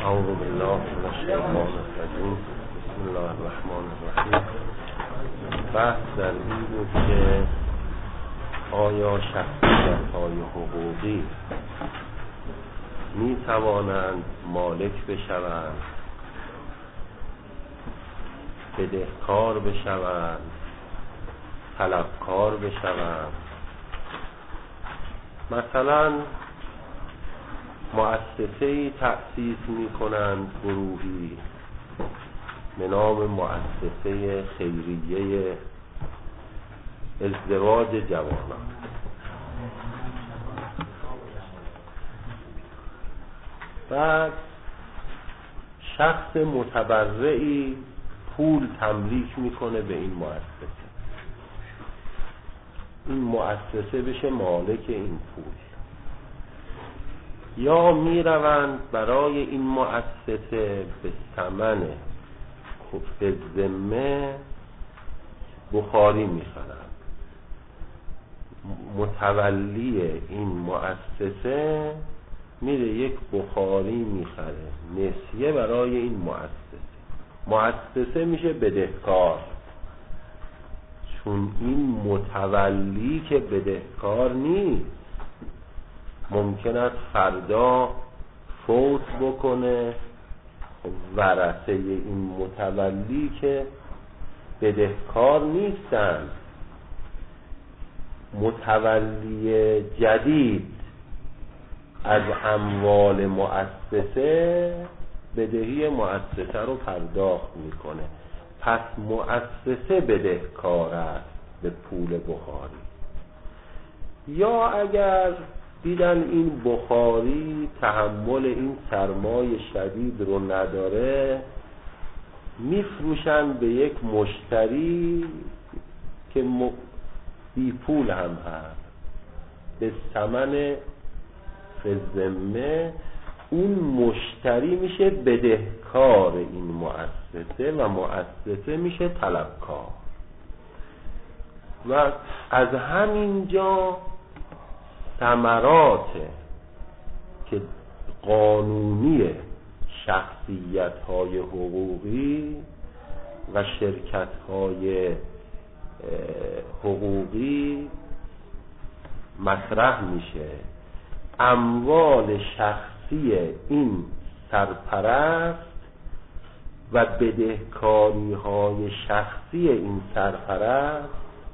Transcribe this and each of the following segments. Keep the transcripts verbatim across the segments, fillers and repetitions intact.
اعوذ بالله من الشیطان الرجیم. بسم الله الرحمن الرحیم. بحث در این بود که آیا شخصیت‌های حقوقی می توانند مالک بشوند، بدهکار بشوند، طلبکار بشوند؟ مثلا مؤسسه‌ای تأسیس می‌کنند، گروهی به نام مؤسسه خیریه ازدواج جوانان. بعد شخص متبرعی پول تملیک میکنه به این مؤسسه، این مؤسسه بشه مالک این پول. یا میروند برای این مؤسسه به ثمن به ذمه بخاری میخرند. متولی این مؤسسه میره یک بخاری میخره نسیه برای این مؤسسه. مؤسسه میشه بدهکار، چون این متولی که بدهکار نیست، ممکن است فردا فوت بکنه. ورثه این متولی که بدهکار نیستن، متولی جدید از اموال مؤسسه بدهی مؤسسه رو پرداخت میکنه. پس مؤسسه بدهکار است به پول بخاری. یا اگر دیدن این بخاری تحمل این سرمای شدید رو نداره، میفروشن به یک مشتری که بی پول هم هست به ثمن ذمه. اون مشتری میشه بدهکار این مؤسسه و مؤسسه میشه طلبکار. و از همینجا ثمرات که قانونی شخصیت‌های حقوقی و شرکت‌های حقوقی مطرح میشه. اموال شخصی این سرپرست و بدهکاری‌های شخصی این سرپرست،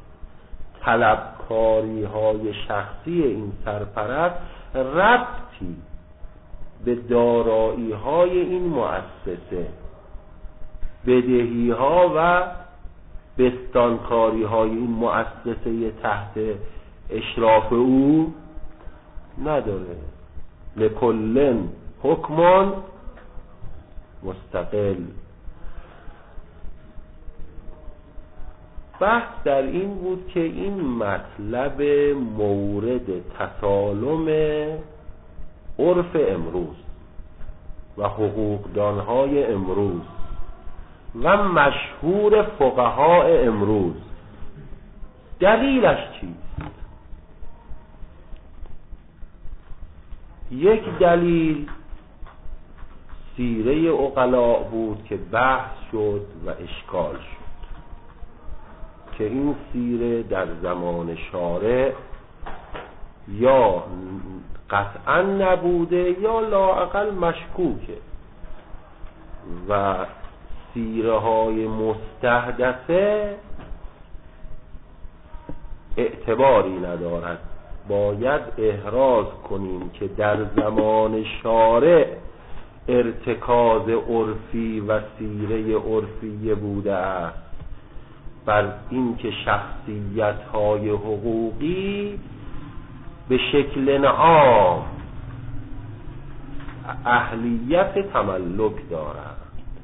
طلبکاری های شخصی این سرپرست ربطی به دارایی های این مؤسسه، بدهی ها و بستانکاری های این مؤسسه تحت اشراف او نداره. لکل حکم مستقل. بحث در این بود که این مطلب مورد تسالم عرف امروز و حقوقدانهای امروز و مشهور فقهای امروز. دلیلش چیست؟ یک دلیل سیره عقلاء بود که بحث شد و اشکال شد که این سیره در زمان شارع یا قطعا نبوده یا لااقل مشکوکه و سیره های مستحدثه اعتباری ندارد. باید احراز کنیم که در زمان شارع ارتکاز عرفی و سیره عرفی بوده است بر این که شخصیت‌های حقوقی به شکل عام اهلیت تملک دارند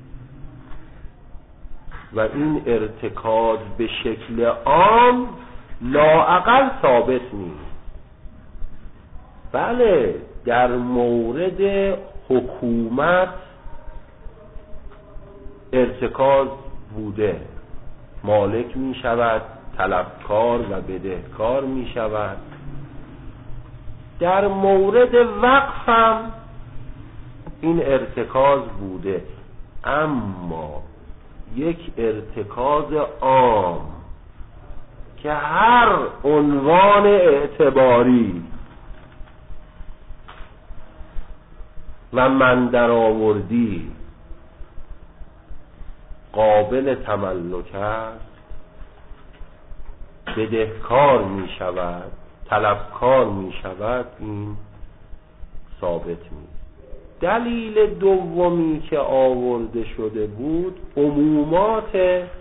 و این ارتکاز به شکل عام لااقل ثابت نیست. بله، در مورد حکومت ارتکاز بوده، مالک می شود، طلبکار و بدهکار می شود. در مورد وقف هم این ارتکاز بوده، اما یک ارتکاز عام که هر عنوان اعتباری و من در آوردی قابل تملک است، بدهکار می شود، طلبکار می شود، این ثابت نیست. دلیل دومی که آورده شده بود عمومات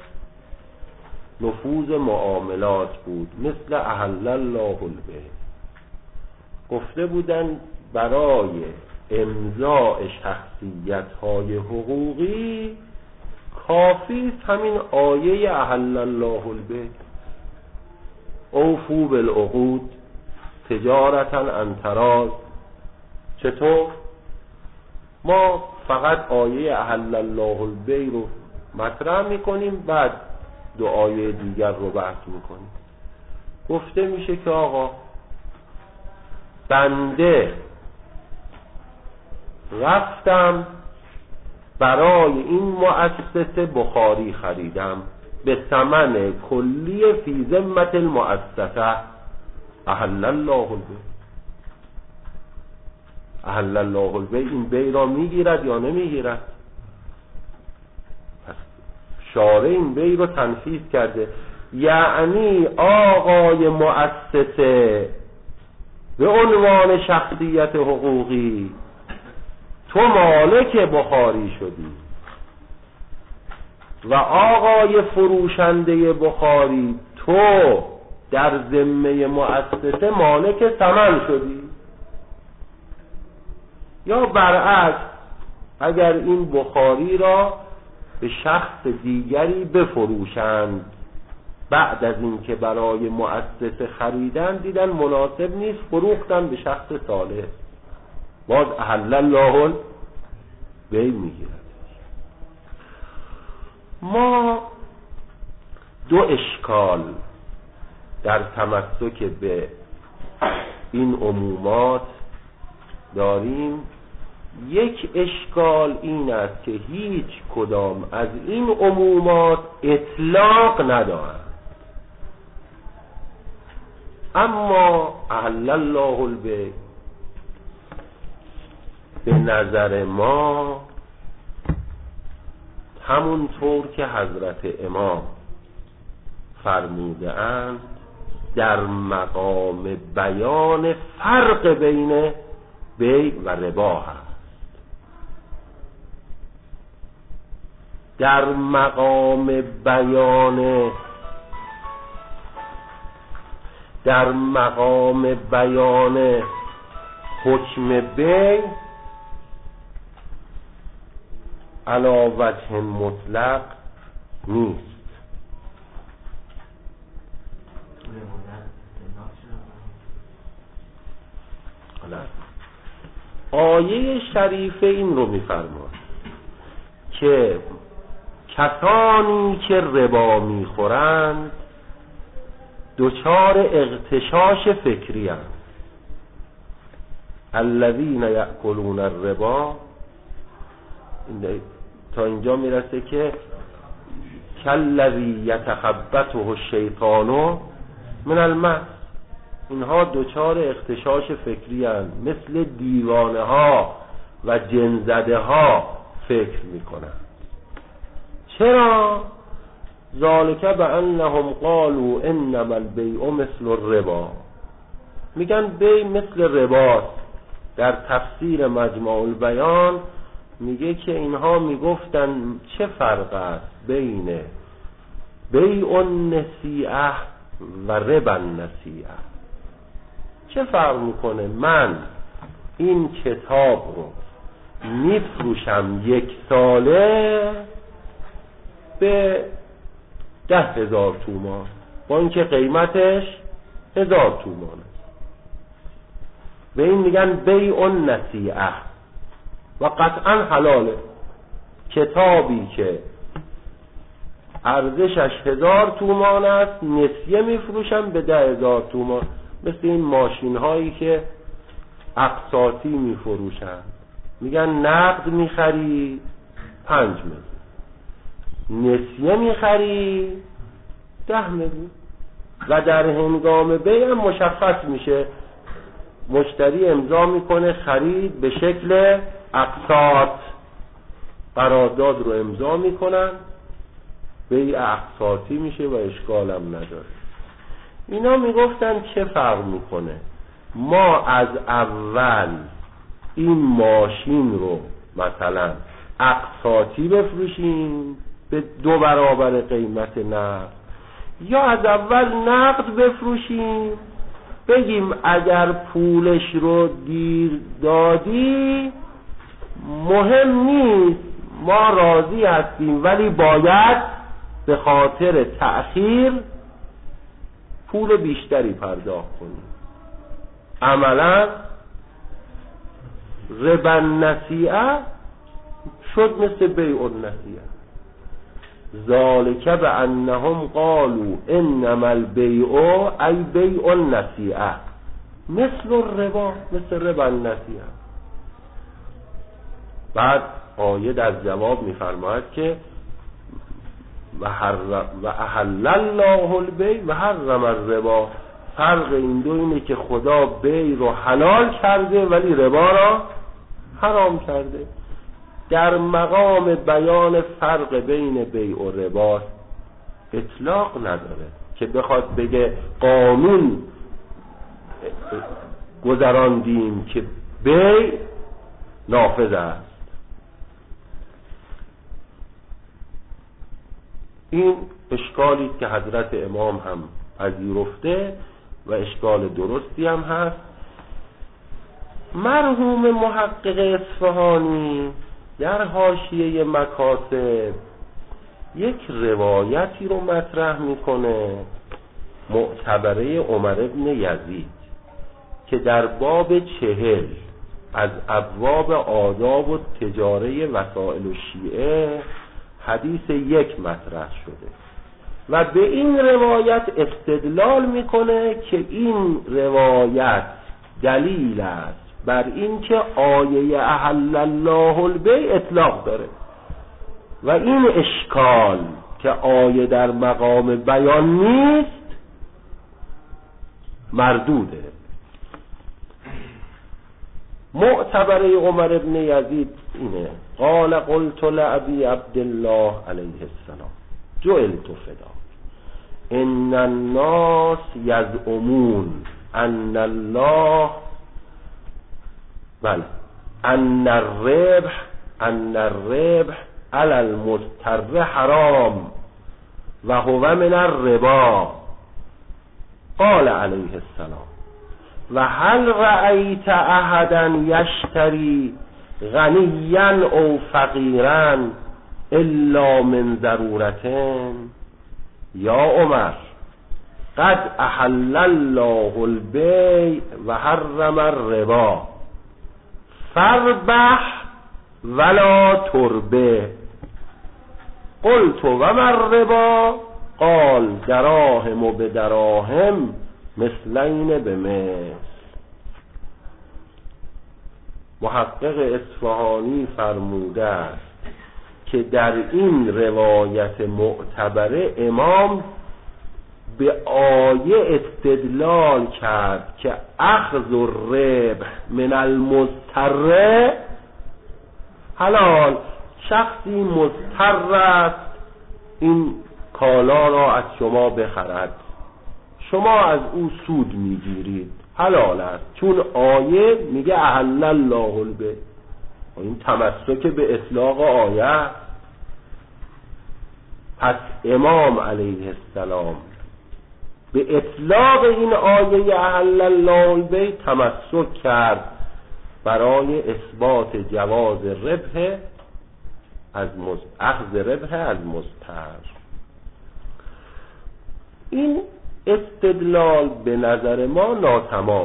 نفوذ معاملات بود، مثل احل الله البیع. گفته بودن برای امضاء شخصیت‌های حقوقی کافی است همین آیه احل الله البیع، اوفوا بالعقود تجارتا عن تراض. چطور؟ ما فقط آیه احل الله البیع رو مطرح میکنیم، بعد دو آیه دیگر رو بحث میکنیم. گفته میشه که آقا بنده رفتم برای این مؤسسه بخاری خریدم به ثمن کلی فی ذمت المؤسسه، احل الله البیع. احل الله البیع این بیع را میگیرد یا نمیگیرد؟ پس شارع این بیع رو تنفیذ کرده، یعنی آقای مؤسسه به عنوان شخصیت حقوقی تو مالک بخاری شدی و آقای فروشنده بخاری تو در ذمه مؤسسه مالک ثمن شدی. یا برعکس، اگر این بخاری را به شخص دیگری بفروشند، بعد از این که برای مؤسسه خریدن دیدن مناسب نیست، فروختن به شخص صالح، باز احل الله البیع میگیرد. ما دو اشکال در تمسک به این عمومات داریم. یک اشکال این است که هیچ کدام از این عمومات اطلاق ندارند، اما احل الله البیع به نظر ما همونطور که حضرت امام فرموده اند در مقام بیان فرق بین بیع و ربا هست. در مقام بیان در مقام بیان حکم بیع علی وجه مطلق نیست. آیه شریفه این رو می‌فرماید که کسانی که ربا می‌خورند دچار اغتشاش فکری هستند. الذین یأکلون الربا، تا اینجا میرسه که کالذی یتخبطه الشیطان من المس، اینها دچار اغتشاش فکری هستند، مثل دیوانه ها و جنزده ها فکر میکنند. چرا؟ ذالک بانهم قالوا انما البیع مثل الربا، میگن بیع مثل رباست. در تفسیر مجمع البیان میگه که اینها میگفتن چه فرق است بین بیع النسیعه و ربا النسیعه؟ چه فرق میکنه؟ من این کتاب رو میفروشم یک ساله به ده هزار تومان با اینکه قیمتش هزار تومان است. به این میگن بیع النسیعه و قطعا حلاله. کتابی که ارزشش هزار تومان است نسیه میفروشم به ده هزار تومان، مثل این ماشین هایی که اقساطی میفروشن، میگن نقد میخری پنج میلیون، نسیه میخری ده میلیون. و در هنگام بیع هم مشخص میشه، مشتری امضا میکنه خرید به شکل اقساط، قرارداد رو امضا میکنن، بیع اقساطی میشه و اشکال هم نداره. اینا میگفتن چه فرق میکنه، ما از اول این ماشین رو مثلا اقساطی بفروشیم به دو برابر قیمت نقد، یا از اول نقد بفروشیم بگیم اگر پولش رو دیر دادی مهم نیست، ما راضی هستیم ولی باید به خاطر تأخیر پول بیشتری پرداخت کنیم. عملا ربا النسیئه شد مثل بیع النسیئه. ذالک بانهم قالوا انما البیع ای بیع النسیئه مثل الربا، مثل ربا النسیئه. بعد آیه در جواب میفرماید که و احل الله البیع و حرم الربا. فرق این دو اینه که خدا بیع رو حلال کرده ولی ربا را حرام کرده. در مقام بیان فرق بین بیع و ربا اطلاق نداره که بخواد بگه قانون گذراندیم که بیع نافذ است. این اشکالی که حضرت امام هم پذیرفته و اشکال درستی هم هست. مرحوم محقق اصفهانی در حاشیه مکاسب یک روایتی رو مطرح میکنه معتبره عمر ابن یزید که در باب چهل از ابواب آداب و تجاره وسائل و شیعه حدیث یک مطرح شده و به این روایت استدلال میکنه که این روایت دلیل است بر این که آیه احل الله البیع اطلاق داره و این اشکال که آیه در مقام بیان نیست مردوده. معتبره عمر ابن یزید اینه: قال قلت لأبی عبدالله علیه السلام جعلت فدا ان الناس یزعمون ان الله بله ان الربح ان الربح علی المضطر حرام و هو من الربا. قال علیه السلام و هل رأیت احدا یشتری غنیا او فقیرا الا من ضرورتن؟ یا عمر قد احل الله البیع و حرم الربا فربح ولا تربه. قلت و ما الربا؟ قال دراهم به دراهم مثلین به مثل. محقق اصفهانی فرموده است که در این روایت معتبره امام به آیه استدلال کرد که اخذ الربح من المضطر حلال. شخصی مضطر است این کالا را از شما بخرد، شما از او سود میگیرید، حلال است، چون آیه میگه احل الله البیع. این تمسک به اطلاق آیه. پس امام علیه السلام به اطلاق این آیه احل الله البیع تمسک کرد برای اثبات جواز ربح از اخذ ربح از مضطر. این استدلال به نظر ما ناتمامه.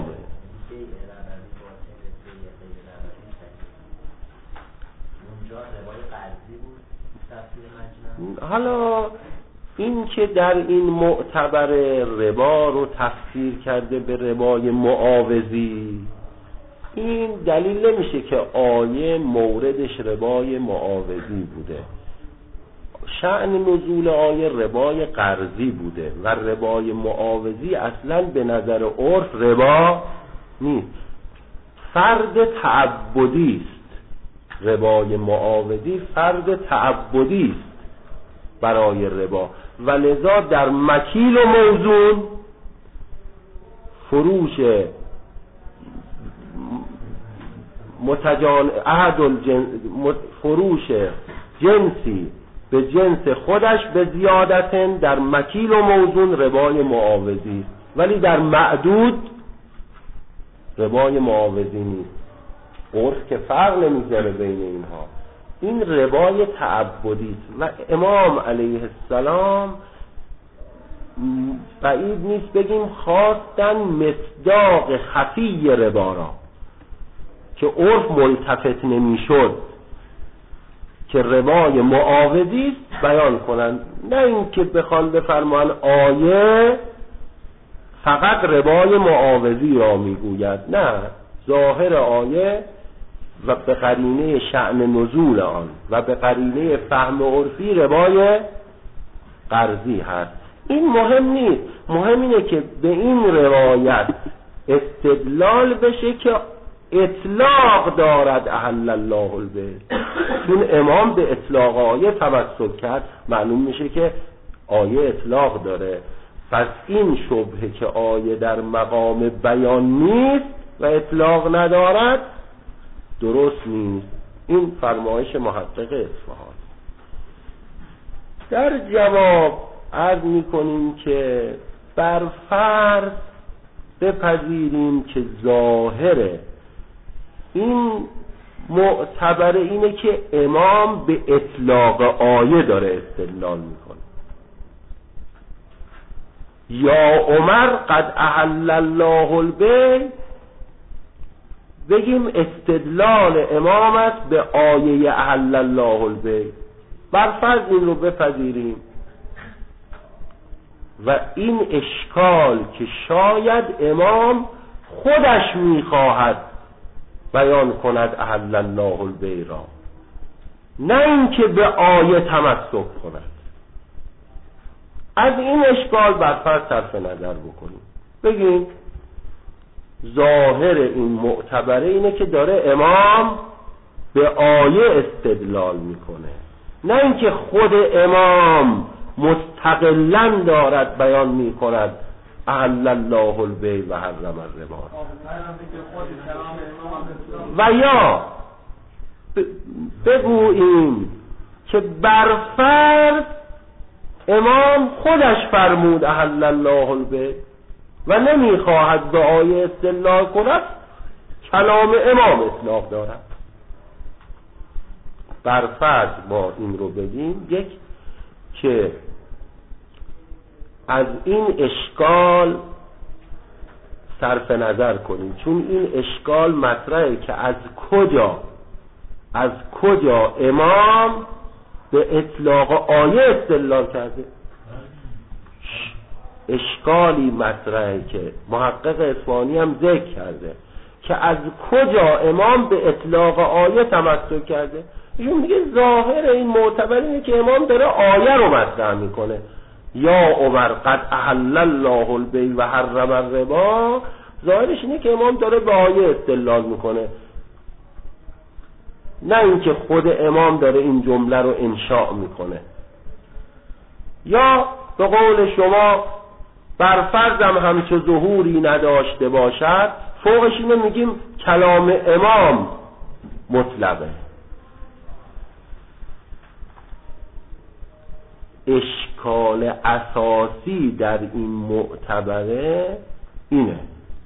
حالا این که در این معتبر ربا رو تفسیر کرده به ربای معاوضی، این دلیل نمیشه که آیه موردش ربای معاوضی بوده. شأن نزول آیه ربای قرضی بوده و ربای معاوضی اصلا به نظر عرف ربا نیست، فرد تعبدی است. ربای معاوضی فرد تعبدی است برای ربا و لذا در مکیل و موزون فروش متجان احد الجنس فروش جنسی به جنس خودش به زیادتن در مکیل و موزون ربای معاوضی، ولی در معدود ربای معاوضی نیست. عرف که فرق نمیذاره بین اینها. این ربای تعبدی است و امام علیه السلام بعید نیست بگیم خواستن مصداق خفی ربا را که عرف ملتفت نمیشد که ربای معاوضی است بیان کنند، نه اینکه بخوان بفرمان آیه فقط ربای معاوضی را میگوید، نه، ظاهر آیه و به قرینه شأن نزول آن و به قرینه فهم عرفی ربای قرضی هست. این مهم نیست، مهم اینه که به این روایت استدلال بشه که اطلاق دارد احل الله البیع. چون امام به اطلاق آیه تمسک کرد معلوم میشه که آیه اطلاق داره، پس این شبهه که آیه در مقام بیان نیست و اطلاق ندارد درست نیست. این فرمایش محقق اصفهان. در جواب عرض میکنیم که بر فرض بپذیریم که ظاهر این معتبر اینه که امام به اطلاق آیه داره استدلال میکنه. یا عمر قد احل الله البیع، بگیم استدلال امام است به آیه احل الله البیع، برفرض این رو بپذیریم و این اشکال که شاید امام خودش میخواهد بیان کند احل الله البیع را، نه اینکه به آیه تمسک کند. از این اشکال برفرض صرف نظر بکنیم، بگیم ظاهر این معتبره اینه که داره امام به آیه استدلال میکنه، نه اینکه خود امام مستقلاً دارد بیان میکند احل الله البیع و حرم الربا. و یا بگوییم که برفرض امام خودش فرمود احل الله البیع و نمیخواهد به آیه استدلال کند، کلام امام اطلاق دارد. برفرض ما این رو بگیم، یک که از این اشکال صرف نظر کنیم، چون این اشکال مطرحه که از کجا از کجا امام به اطلاق آیه استدلال کرده. اشکالی مطرحه که محقق اصفهانی هم ذکر کرده که از کجا امام به اطلاق آیه تمسک کرده. ایشون میگه ظاهر این معتبر اینه که امام داره آیه رو مطرح میکنه، یا عمر قد احل الله البیع و حرم الربا. ظاهرش اینه که امام داره به آیه استدلال میکنه، نه اینکه خود امام داره این جمله رو انشاء میکنه. یا به قول شما برفرضم همچه ظهوری نداشته باشد، فوقش اینو میگیم کلام امام مطلقه. اشکال اساسی در این معتبره اینه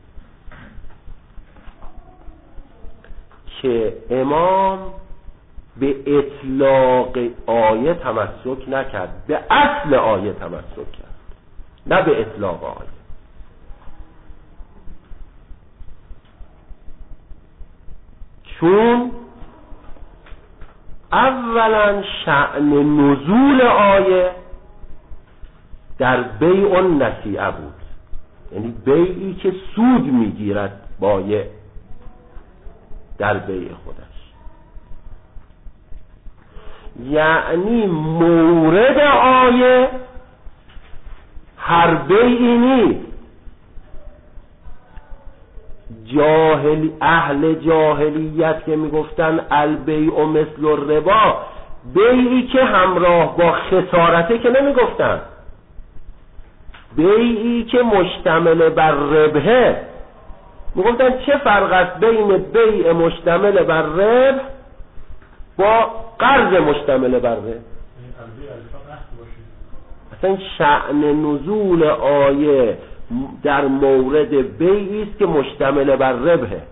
که امام به اطلاق آیه تمسک نکرد، به اصل آیه تمسک کرد، نه به اطلاق آیه. چون اولا شأن نزول آیه در بیع النسیعه بود، یعنی بیعی که سود میگیرد بایع، در بیع خودش. یعنی مورد آیه هر بیعی نیست. جاهل اهل جاهلیت که میگفتن البیع مثل الربا، بیعی که همراه با خسارته که نمیگفتن، بیعی که مشتمل بر ربحه میگفتن. چه فرق است بین بیع مشتمل بر ربح با قرض مشتمل بر ربح؟ اصلا شأن نزول آیه در مورد بیعی است که مشتمل بر ربحه،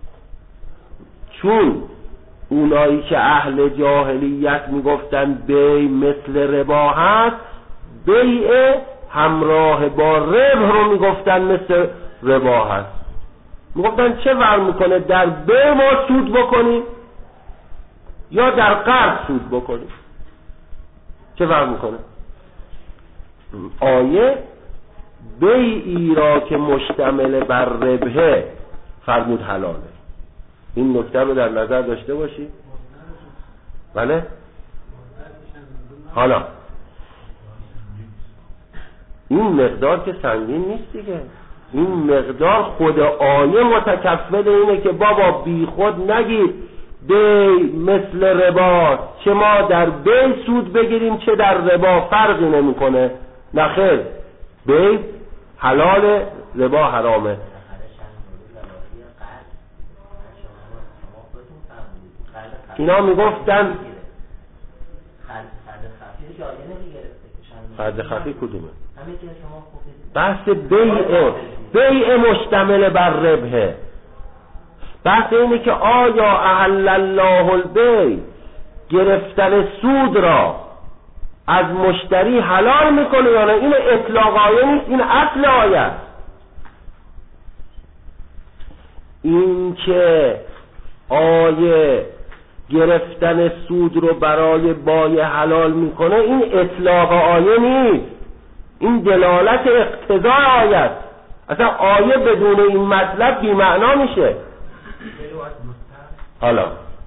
چون اونایی که اهل جاهلیت میگفتن بیع مثل ربا هست، بیع همراه با ربح رو میگفتن مثل ربا هست. میگفتن چه فرق میکنه در بیع ما سود بکنیم یا در قرض سود بکنیم؟ چه فرق میکنه؟ آیه بیعی را که مشتمل بر ربحه فرمود حلاله. این نکته رو در نظر داشته باشی. بله؟ حالا این مقدار که سنگین نیست دیگه. این مقدار خود آیه متکفل اینه که بابا بی خود نگید بیع مثل ربا، چه ما در بیع سود بگیریم چه در ربا فرقی نمیکنه. نخیر، بیع حلال، ربا حرامه. اینا میگفتن فرد خفی کدومه؟ بحث بیع بیع مشتمل بر ربحه. بحث اینه که آیا احل الله البیع گرفتن سود را از مشتری حلال میکنه یا نه؟ این اطلاق آیه نیست، این اصل آیه است. این که آیه گرفتن سود رو برای بایع حلال میکنه این اطلاق آیه نیست، این دلالت اقتضای آیه است. اصلا آیه بدون این مطلب بی معنا میشه. حالا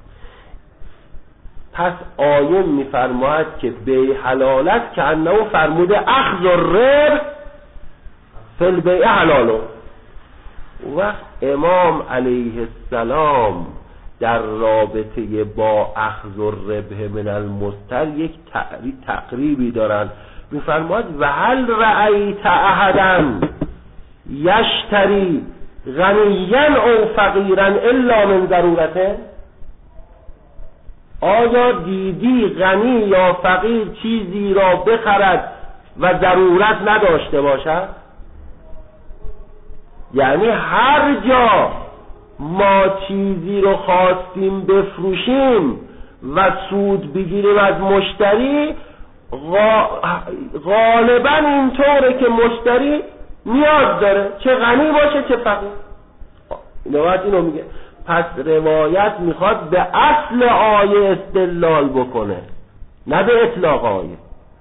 پس آیه میفرماید که بیع حلالت که انه فرموده اخذ الربح فی البیع حلالو. و امام علیه السلام در رابطه با اخذ الربح من المشتر یک تقریبی دارن. میفرماید و هل رأیت احدا یشتری غنیا او فقیرا الا من ضرورته؟ آیا دیدی غنی یا فقیر چیزی را بخرد و ضرورت نداشته باشد؟ یعنی هر جا ما چیزی رو خواستیم بفروشیم و سود بگیریم از مشتری، غالبا اینطوره که مشتری نیاز داره، چه غنی باشه چه فقیر. روایت اینو میگه. پس روایت میخواد به اصل آیه استدلال بکنه، نه به اطلاق آیه.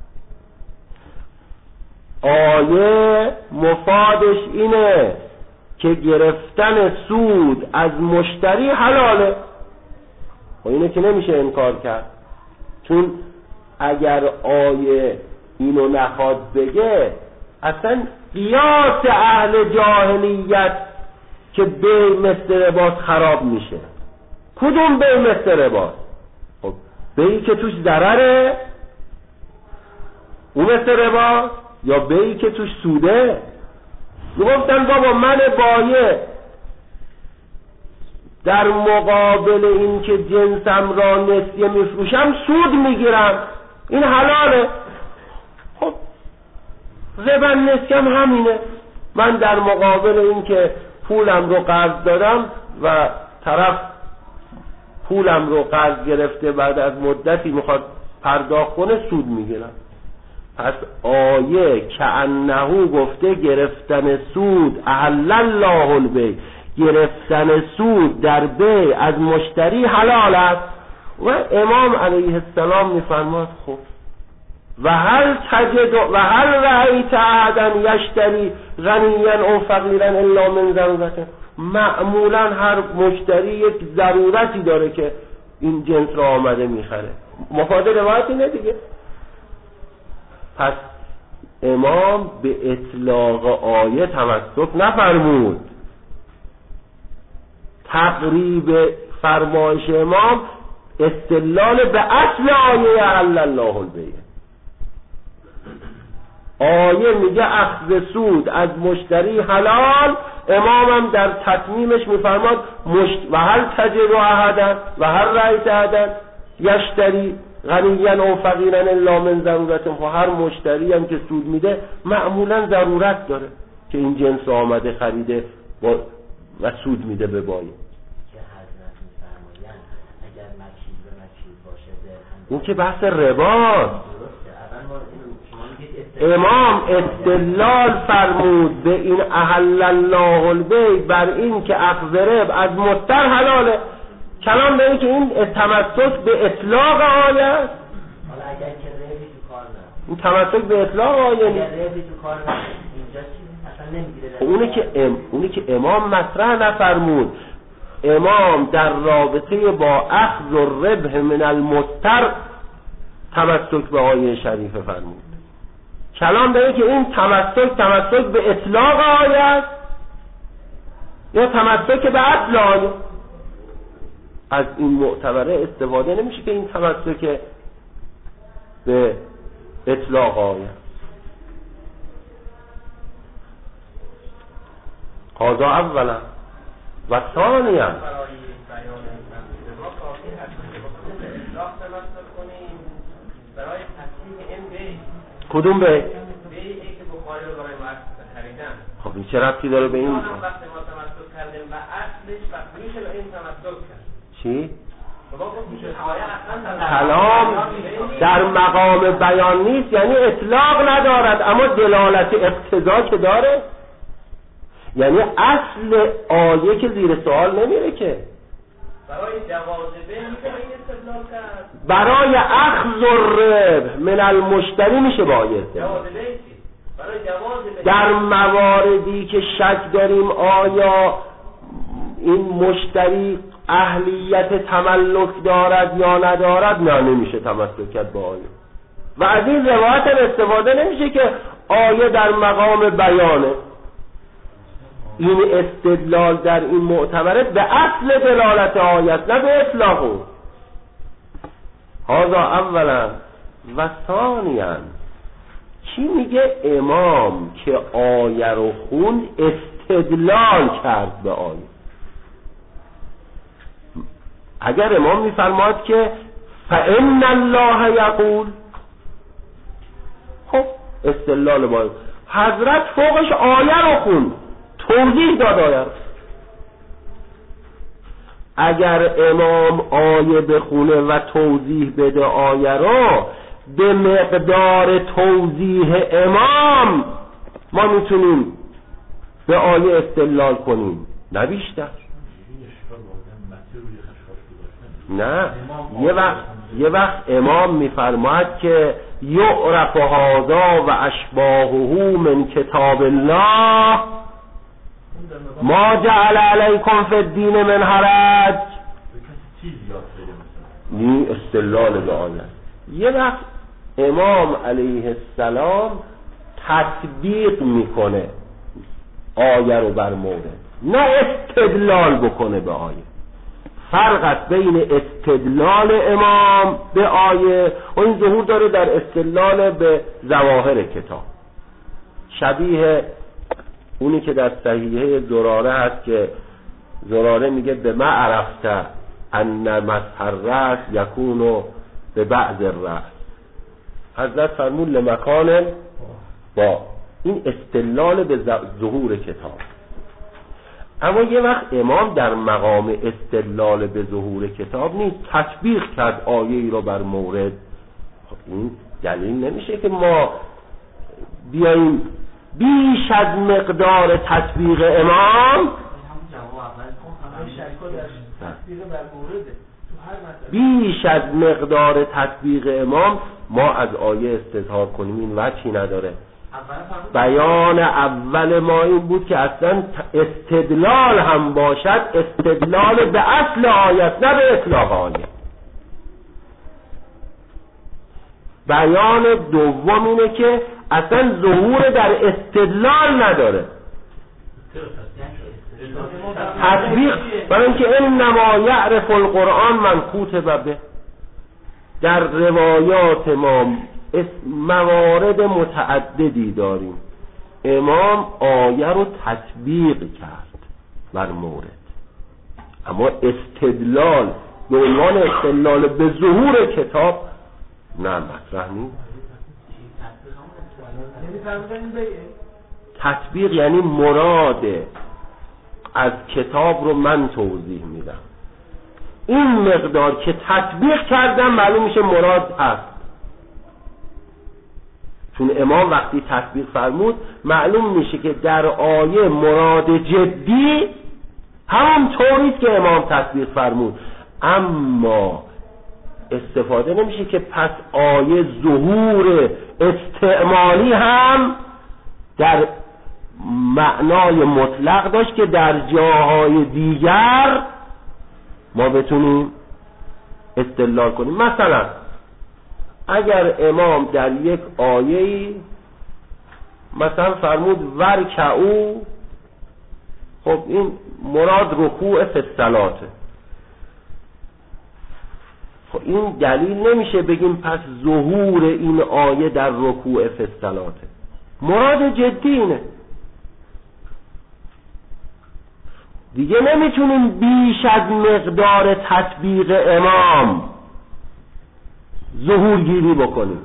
آیه مفادش اینه که گرفتن سود از مشتری حلاله. و اینه که نمیشه انکار کرد، چون اگر آیه اینو نخواد بگه اصلا قیاس اهل جاهلیت که بیع مثل رباس خراب میشه. کدوم بیع مثل رباس؟ خب بیعی که توش ضرره اون مثل رباس، یا بیعی که توش سوده؟ میگفتن بابا من بایع در مقابل این که جنسم را نسیه میفروشم سود میگیرم، این حلاله. خب ربا نسیه هم همینه. من در مقابل این که پولم رو قرض دادم و طرف پولم رو قرض گرفته بعد از مدتی میخواد پرداخت کنه سود میگیرم. پس آیه کأنه گفته گرفتن سود احل الله البیع، گرفتن سود در بیع از مشتری حلال است. و امام علیه السلام میفرماد خب و هل تجد و هل رأیت احدا یشتری غنیا او فقیرا الا من ضرورته؟ معمولا هر مشتری یک ضرورتی داره که این جنس را آمده میخره. مفاد روایت اینه دیگه. پس امام به اطلاق آیه تمسک نفرمود. تقریب فرمایش امام استدلال به اصل آیه احل الله البیع. آیه میگه اخذ سود از مشتری حلال، امامم در تتمیمش میفرماد مشت و هل تجد احدا و هل رأیت احدا یشتری غنیا او فقیرا الا من ضرورت. هر مشتری هم که سود میده معمولا ضرورت داره که این جنس آمده خریده با و سود میده به بایی. این که بحث رباست. امام استدلال فرمود به این احل الله البیع بر این که اخذ رب از مضطر حلاله. کلام به این که این تمسک به اطلاق آیه است. حالا اگر که ربی تو کار نه، این تمسک به اطلاق آیه نیست. اگر ربی تو کار نه اینجا چیزی اصلا نمیگیره. اونه که ام اونه که امام مطرح نفرمود. امام در رابطه با اخذ الربح من المضطر تمسک به آیه شریفه فرمود. کلام داره که این تمسک تمسک به اطلاق آیه است یا تمسک به اصل آیه. از این معتبره استفاده نمیشه که این تمسک به اطلاق آیه. هذا اولا و ثانیا برای تصدیق این بی کدوم به؟ بی که بخاری رو برای مؤسسه خریدن. خب این چه ربطی داره به این؟ ما هم وقتی ما تمسک کردیم و اصلش وقت میشه به این تمسک کرد. چی؟ بابا میشه آیه اصلا کلام در مقام بیان نیست، یعنی اطلاق ندارد اما دلالت اقتضا که داره. یعنی اصل آیه که زیر سوال نمیره که. برای جواز بی میشه این استدلال کرد. برای اخذ الربح من المشتری میشه با آیه استدلال. جواز بی چی؟ برای جواز بی در مواردی که شک داریم آیا این مشتری اهلیت تملک دارد یا ندارد، نه نمیشه تمسک کرد با آیه. و از این روایت استفاده نمیشه که آیه در مقام بیانه. این استدلال در این معتبره به اصل دلالت آیت نه به اطلاقه. هذا اولا و ثانیا. چی میگه امام که آیه رو خوند استدلال کرد به آیه؟ اگر امام میفرماد که فإن الله یقول، خب استدلال با حضرت فوقش آیه رو خوند، توضیح داد آیه رو. اگر امام آیه بخونه و توضیح بده آیه رو، به مقدار توضیح امام ما میتونیم به آیه استدلال کنیم، نه بیشتر. نه یه وقت یه وقت امام میفرماید که یعرف هذا و اشباهه من کتاب الله ما جعل علیکم فی الدین من حرج. این استدلال به آیه. یه وقت امام علیه السلام تطبیق میکنه آیه رو بر مورد، نه استدلال بکنه به آیه. فرق است بین استدلال امام به آیه و این ظهور داره در استدلال به ظواهر کتاب. شبیه اونی که در صحیحه زراره هست که زراره میگه به ما عرفته ان مسح الرأس یکون به بعض الرأس. حضرت فرمود لمکان با این استدلال به ظهور کتاب. اما یه وقت امام در مقام استدلال به ظهور کتاب نیست، تطبیق کرد آیه ای رو بر مورد. این دلیل نمیشه که ما بیاییم بیش از مقدار تطبیق امام بیش از مقدار تطبیق امام ما از آیه استظهار کنیم. این وجهی نداره. بیان اول ما این بود که اصلا استدلال هم باشد استدلال به اصل آیت نه به اطلاق آیت. بیان دوم اینه که اصلا ظهور در استدلال نداره. تطبیق برای اینکه انما یعرف القرآن من کوتب به، در روایات ما موارد متعددی داریم امام آیه رو تطبیق کرد بر مورد، اما استدلال به عنوان استدلال به ظهور کتاب نه مطرح نیست. تطبیق یعنی مراد از کتاب رو من توضیح میدم، این مقدار که تطبیق کردم معلوم میشه مراد هست. چون امام وقتی تطبیق فرمود معلوم میشه که در آیه مراد جدی همون طوریست که امام تطبیق فرمود، اما استفاده نمیشه که پس آیه ظهور استعمالی هم در معنای مطلق داشت که در جاهای دیگر ما بتونیم استدلال کنیم. مثلا اگر امام در یک آیه‌ای مثلا فرمود ورکعوا، خب این مراد رکوع فی الصلاة، خب این دلیل نمیشه بگیم پس ظهور این آیه در رکوع فی الصلاة، مراد جدی اینه دیگه. نمیتونیم بیش از مقدار تطبیق امام ظهور گیری بکنیم.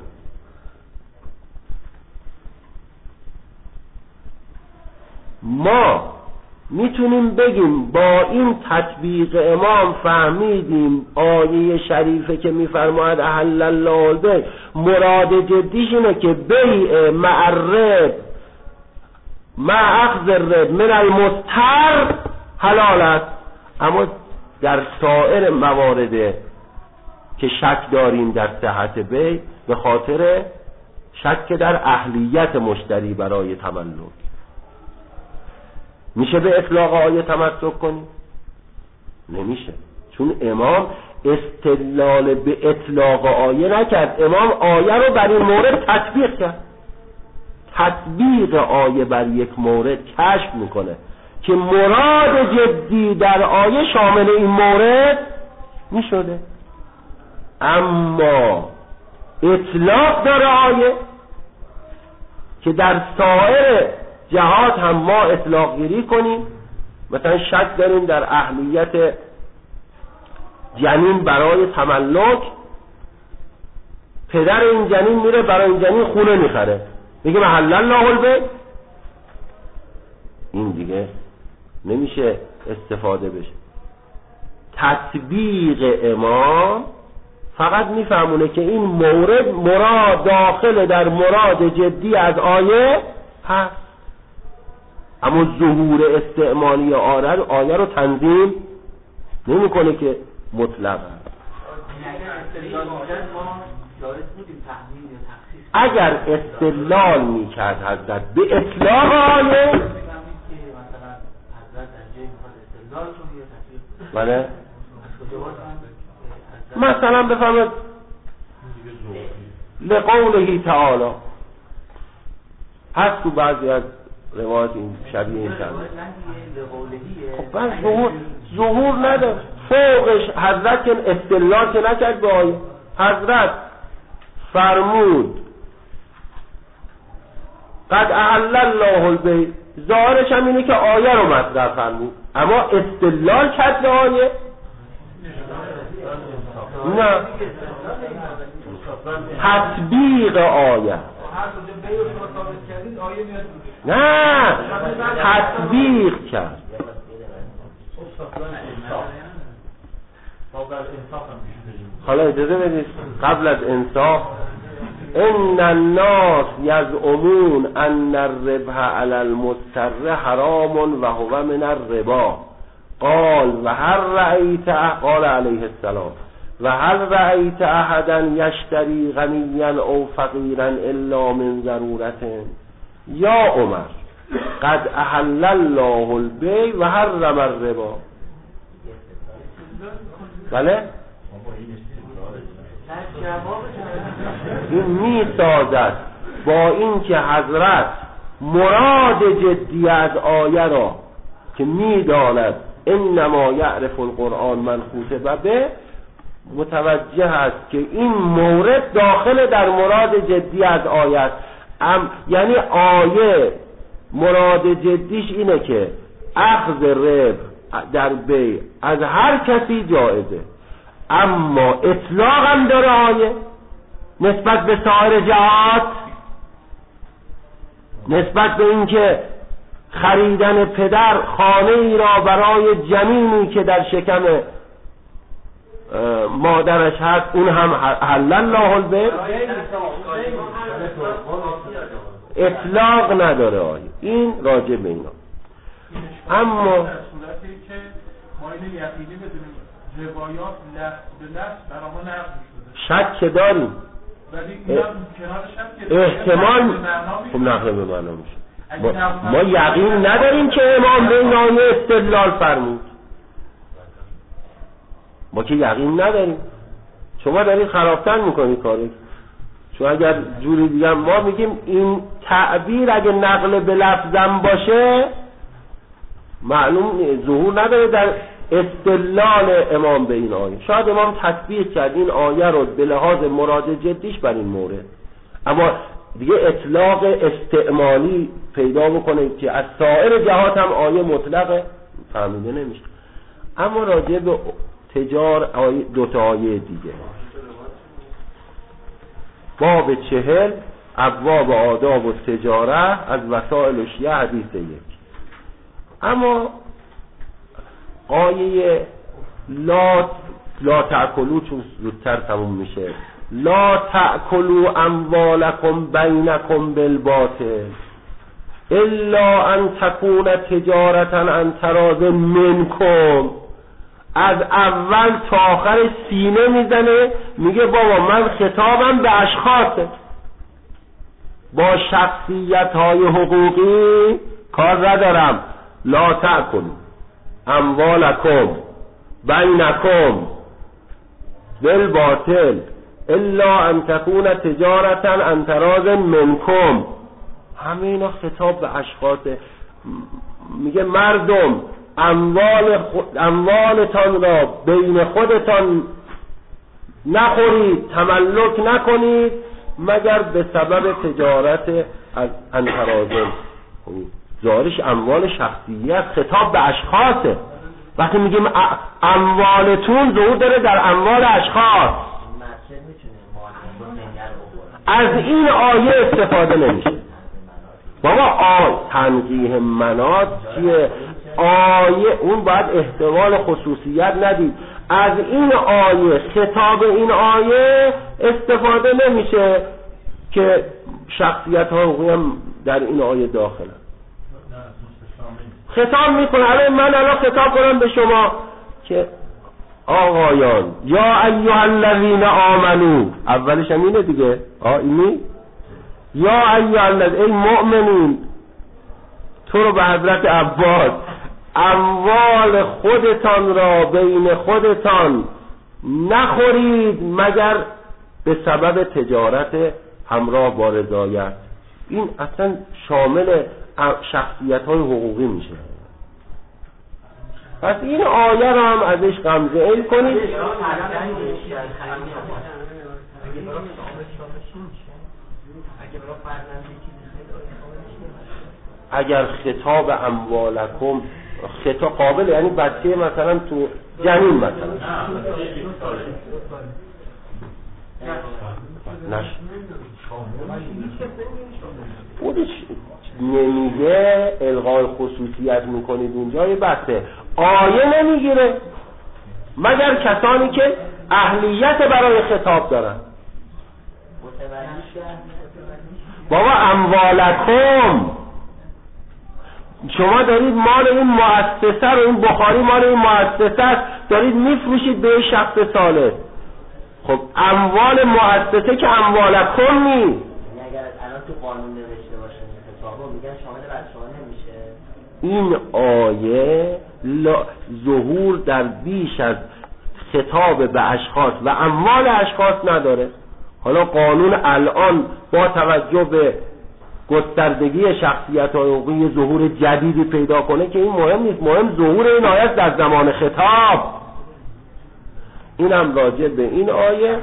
ما میتونیم بگیم با این تطبیق امام فهمیدیم آیه شریفه که میفرماید احل الله البیع مراد جدیش اینه که بیع مع الرب مع اخذ الرب من المضطر حلال است، اما در سایر موارد که شک داریم در صحت بیع به خاطر شک در اهلیت مشتری برای تملک میشه به اطلاق آیه تمسک کنیم؟ نمیشه، چون امام استدلال به اطلاق آیه نکرد، امام آیه رو بر این مورد تطبیق کرد. تطبیق آیه بر یک مورد کشف میکنه که مراد جدی در آیه شامل این مورد میشده، اما اطلاق داره آیه که در سایر جهات هم ما اطلاق گیری کنیم. مثلا شک داریم در اهلیت جنین برای تملک، پدر این جنین میره برای این جنین خونه میخره، میگه محل الله البیع، این دیگه نمیشه استفاده بشه. تطبیق امام فقط میفهمونه که این مورد مراد داخل در مراد جدی از آیه هست، اما ظهور استعمالی آیه رو تنظیم نمیکنه که مطلق. اگر استدلال میکرد حضرت به اطلاق آیه، بله مثلا بفهمد لقوله تعالی هست تو بعضی از روایت این شبیه این کرده، خب بس ظهور ظهور نداره فوقش. حضرت که استدلال که نکرد به آیه، حضرت فرمود قد احل الله البیع، ظاهرش هم اینه که آیه رو مطرح فرمود، اما استدلال کرد به آیه نه، تطبیق آیه نه، تطبیق کرد. حالا اجازه بدید قبل از انصاف، ان الناس یزعمون ان الربح علی المضطر حرام و هو من الربا، قال و هل رأیت قال علیه السلام و هل رأیت احدا یشتری غنیا او فقیرا الا من ضرورت، یا عمر قد احل الله البیع و حرم الربا. بله این می سازد با این که حضرت مراد جدی از آیه را که می داند انما یعرف القرآن من خاطب به، متوجه است که این مورد داخل در مراد جدی از آیه است. ام یعنی آیه مراد جدیش اینه که اخذ ربا در بیع از هر کسی جایزه، اما اطلاق هم داره آیه نسبت به سایر جهات، نسبت به اینکه خریدن پدر خانه ای را برای جنینی که در شکم مادرش هست اون هم حل الله البیع، اطلاق نداره آیه. این راجع به اینا. اما در صورتی که ما اینو یقینی بدونیم روایات لفظ به لفظ برای ما نقل شده، شک داریم ولی اینا کنارش هم که احتمال خب نقل به معنا میشه. ما, ما یقین نداریم که امام به این آیه استدلال فرمود، ما که یقین نداریم. شما دارید خرابتر میکنید کارو، چون اگر جوری دیگه ما میگیم این تعبیر اگه نقل به لفظم باشه معلوم ظهور نداره در استدلال امام به این آیه. شاید امام تطبیق کرد این آیه رو به لحاظ مراد جدیش بر این مورد، اما دیگه اطلاق استعمالی پیدا بکنه که از سایر جهات هم آیه مطلقه فهمیده نمیشه. اما راجع به تجار آیه دو تا آیه دیگه، باب چهل ابواب آداب و تجاره از وسائل و شیعه حدیث یک. اما آیه لا لا تأکلوا چون زودتر تموم میشه، لا تأکلوا اموالکم بینکم بالباطل الا ان تکون تجارتا عن تراض منکم. از اول تا آخر سینه میزنه، میگه بابا من خطابم به اشخاصه، با شخصیت های حقوقی کار ندارم. لا تأکلوا اموالکم بینکم بالباطل الا ان تكون تجارتا عن تراض منکم. همین خطاب به اشخاصه. میگه مردم اموال خود اموالتان را بین خودتان نخورید، تملک نکنید مگر به سبب تجارت عن تراض. ظاهرش اموال شخصیت، خطاب به اشخاصه. وقتی میگیم اموالتون ظهور داره در اموال اشخاص. از این آیه استفاده نمیشه. بابا آیه تنقیح منات چیه؟ آیه اون باید احتمال خصوصیت ندید. از این آیه، خطاب این آیه استفاده نمیشه که شخصیت ها حقوقی هم در این آیه داخله. خطاب میکنه. الان من الان خطاب کنم به شما که آقایان یا ایها الذین آمنو، اولش هم اینه دیگه، آه اینی یا ایها الذین، ای مؤمنین، تو رو به حضرت عباس اموال خودتان را بین خودتان نخورید مگر به سبب تجارت همراه با رضایت. این اصلا شامل شخصیت های حقوقی میشه. پس این آیه رو هم ازش غمزه ای کنید. اگر خطاب اموالکم خطاب قابل، یعنی بچه مثلا تو جنین مثلا نش خودش نمیگه الغای خصوصیت میکنید اونجا، یه بحثه. آیه نمیگیره مگر کسانی که اهلیت برای خطاب دارن. بابا اموالکم، شما دارید مال این مؤسسه رو، این بخاری مال این مؤسسه است، دارید میفروشید به شخص صالح. خب اموال مؤسسه که اموالکم نی. اگر الان تو قانون نوشته باشه خطاب بابا میگن شامل بچه‌ها نمیشه. این آیه ظهور در بیش از خطاب به اشخاص و اموال اشخاص نداره. حالا قانون الان با توجه به گستردگی شخصیت‌های حقوقی ظهور جدیدی پیدا کنه که این مهم نیست، مهم ظهور این آیه در زمان خطاب. اینم راجع به این آیه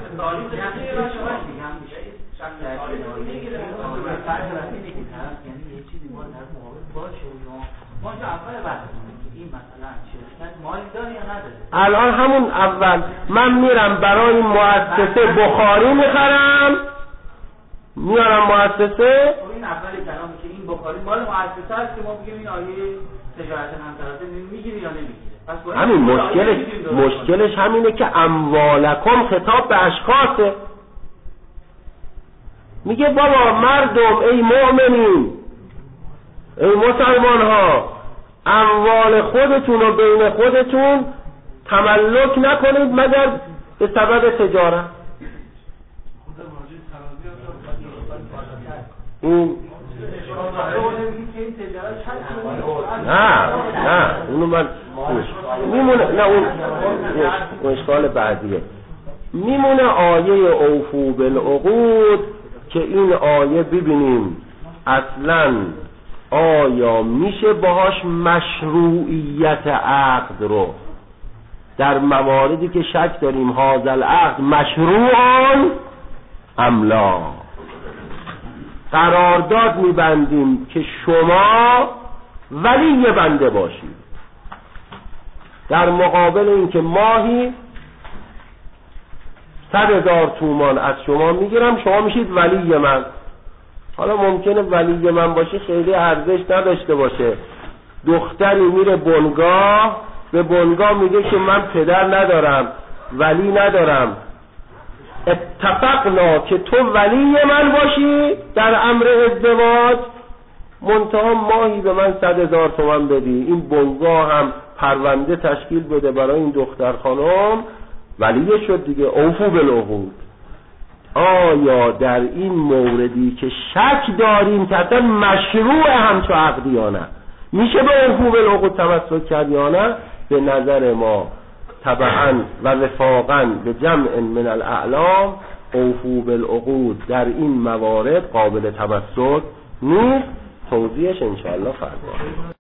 الان همون اول من میرم برای مؤسسه بخاری میخرم، میارم مؤسسه. این اول کلامه که این بخاری مال مؤسسه است که ما بگیم این آیه تجارت همطرفه میگیری یا نمیگیره. همین مشکلش مشکلش همینه که اموالکم خطاب به اشخاصه. میگه بابا مردم، ای مؤمنین، ای مسلمان ها، اموال خودتون رو بین خودتون تملک نکنید مگر به سبب تجارت. این نه نه اونو من میمونه، نه اون اشکال بعدیه. میمونه آیه اوفو بالعقود که این آیه ببینیم اصلا آیا میشه باهاش مشروعیت عقد رو در مواردی که شک داریم هذا العقد مشروعان ام لا قرارداد میبندیم که شما ولی بنده باشید در مقابل اینکه ماهی صد هزار تومان از شما میگیرم، شما میشید ولی من. حالا ممکنه ولی من باشه خیلی ارزش نداشته باشه. دختری میره بنگاه، به بنگاه میگه که من پدر ندارم، ولی ندارم، اتفقنا که تو ولی من باشی در امر ازدواج، منتها ماهی به من صد هزار تومان بدی. این بنگاه هم پرونده تشکیل بده برای این دختر خانم، ولی شد دیگه. اوفو بالعقود. آیا در این موردی که شک داریم که اصلا مشروع همچو عقدی یا نه میشه به اوفو بالعقود تمسک کرد یا نه؟ به نظر ما طبعا و وفاقا به جمع من الاعلام اوفو بالعقود در این موارد قابل تمسک نیست. توضیحش انشاءالله فردا.